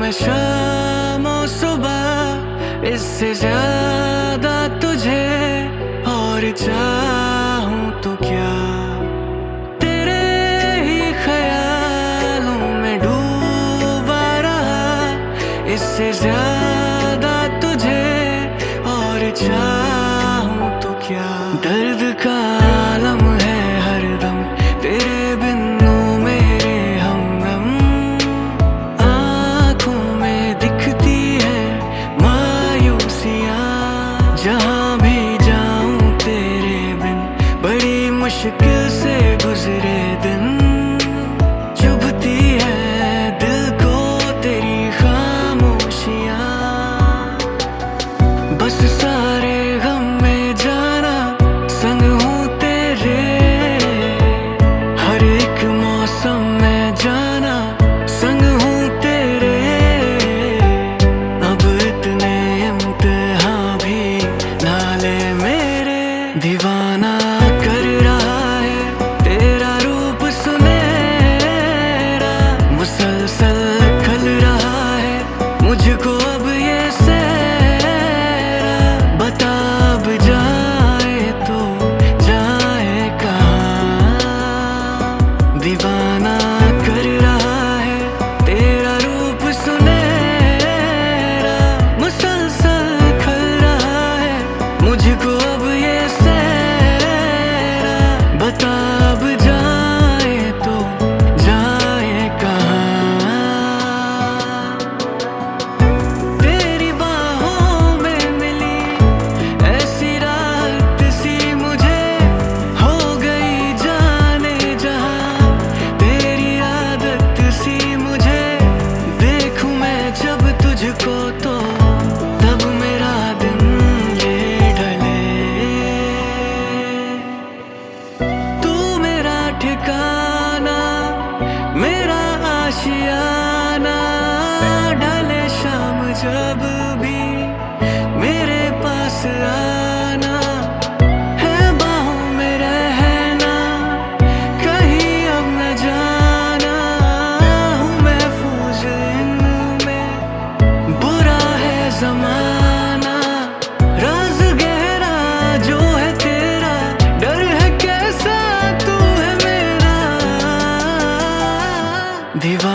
मैं शाम और सुबह, इससे ज्यादा तुझे और चाहूं तो क्या। तेरे ही ख्यालों में डूबा रहा, इससे ज्यादा तुझे और चाहूं तो क्या। दर्द का आलम है हरदम तेरे बिन मेरे हमदम, आँखों में दिखती है मायूसियाँ। जहाँ भी जाऊं तेरे बिन बड़ी मुश्किल से गुजरे दिन, चुभती है दिल को तेरी खामोशियाँ। बस सारे गम में जाना संग हूँ तेरे, हर एक मौसम में जाना संग हूँ तेरे। अब इतने इम्तिहान भी ना ले मेरे, दीवाना कर रहा है तेरा रूप सुनहरा, मुसलसल खल रहा है मुझको अब ये सहरा। बता अब जाए तो जाए कहाँ, दीवाना कर रहा है तेरा रूप सुनहरा, मुसलसल खल रहा है मुझको अब ये सहरा। बता अब जाए तो जाए कहाँ। तेरी बाहों में मिली ऐसी राहत सी मुझे, हो गई जाने जहाँ तेरी आदत सी मुझे। देखूं मैं जब तुझको तो तब मेरा दिन ये ढले। तू मेरा ठिकाना, मेरा आशियाना, ढले शाम जब भी मेरे पास आना। है बाहों में रहना, कहीं अब न जाना, हूँ महफूज इनमें, बुरा है जमाना। राज गहरा जो है तेरा, डर है कैसा तू है मेरा, दीवाना